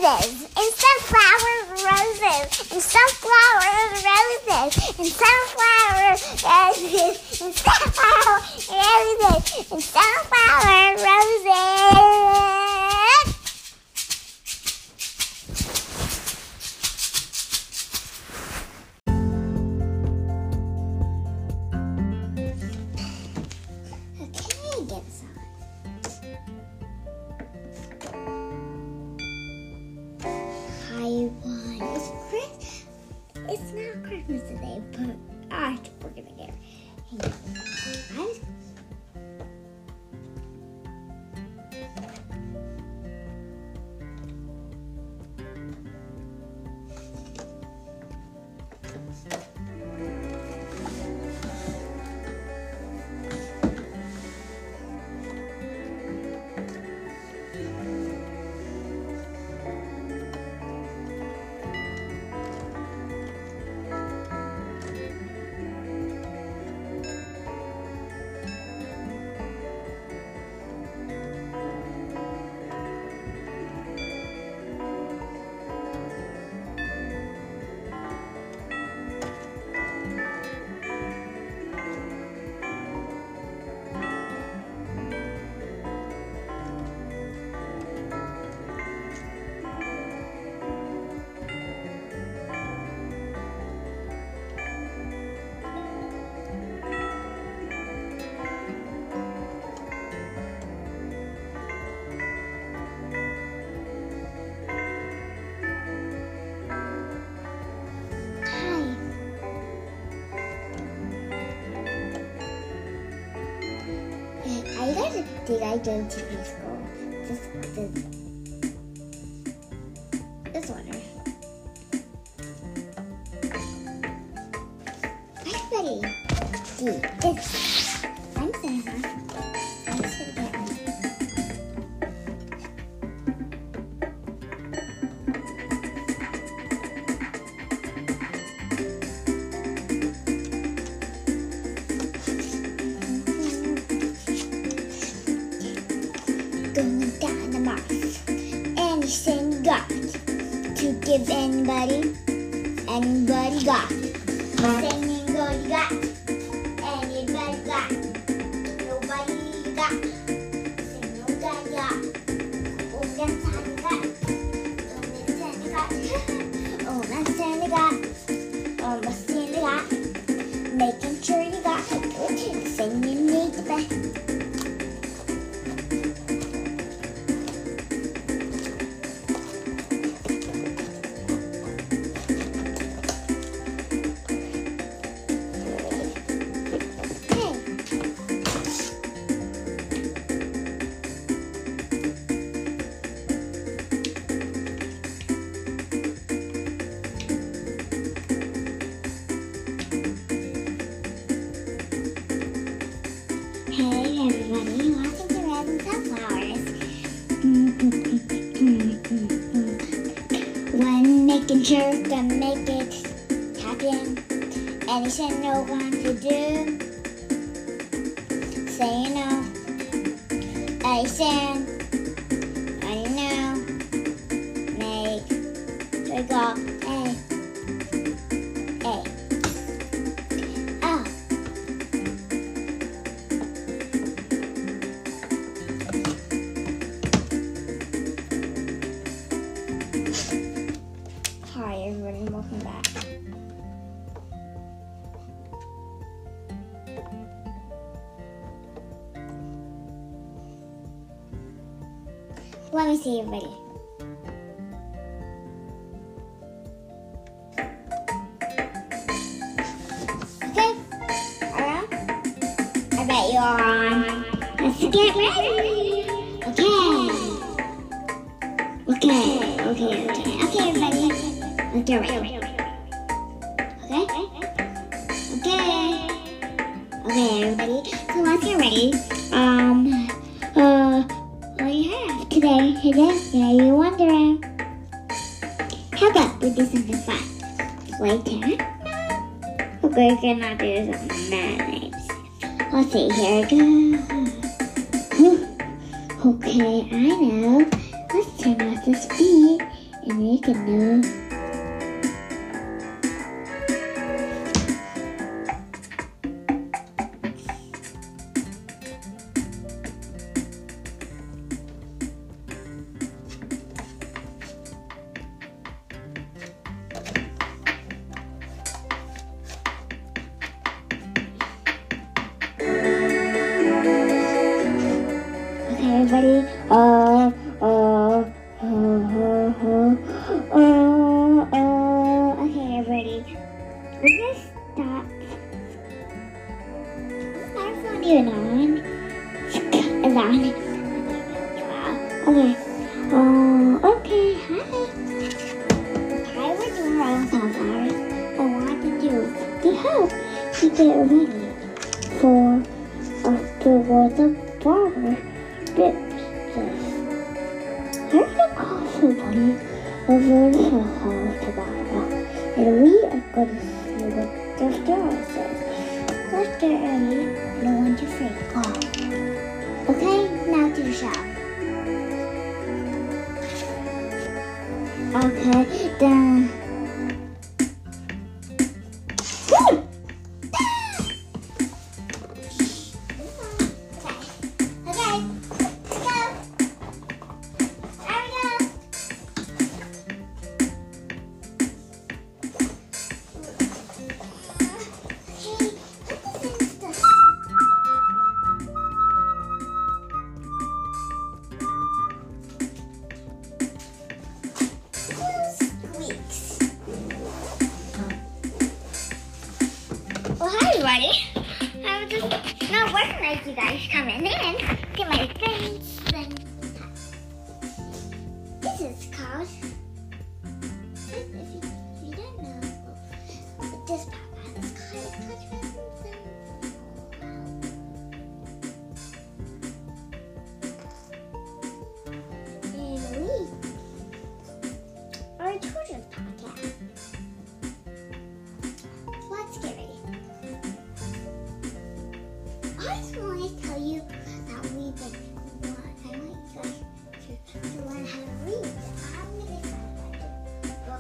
roses, and sunflower roses, and sunflower roses, and sunflower roses, and sunflower roses, and sunflower roses. Okay, get some. It's not Christmas today, but we're gonna get it. Did I go to preschool? This one. Everybody, this. I'm Santa. I'm just gonna get one. Going down the mouth. Anything got to give anybody got. Anything anybody got. Anybody got. Nobody got. Say nobody got. Oh, that's Santa got. Oh, that's Santa got. Oh, that's Santa got. Making sure you got. Saying you need the best. Hey everybody, welcome to Red and Sunflowers. When making sure to make it happen, anything you want to do, say you know, anything, I know, make sure you go, hey, hey. Hi everybody, welcome back. Let me see everybody. Okay, alright. I bet you're on. Let's get ready. Okay, everybody. Let's get ready. Okay, everybody. So let's get ready. What do you have today? Yeah, you're wondering. How about we do something fun? Play tag? Okay, we're gonna do some names. Let's see, here we go. Okay, I know. Let's turn off the speed and make a new. Everybody, okay, everybody, we're gonna stop. Is my phone even on? It's on. Okay, okay, hi. Hi, we're doing wrong sunflowers. I wanted you to help to get ready for us to go to farmer. Here's the coffee buddy over the house tomorrow, and we are going to see what the store says. Let's get ready. No one to freak. Go. Okay, now to the shop. Okay, then. Well, hi everybody. I was just not working like you guys coming in. Get my things. This is called. If you don't know, this papa is called and we are a children's podcast. Let's get ready. I just want to tell you that we've been. I want you guys to learn how to read. I'm going to start with the book.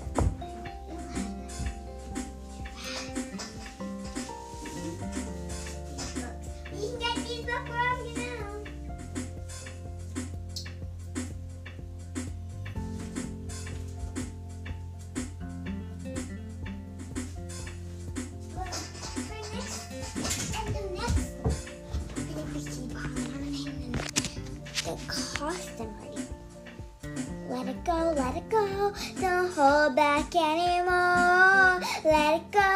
You can get these books from you now. Costume ready. Let it go, don't hold back anymore. Let it go,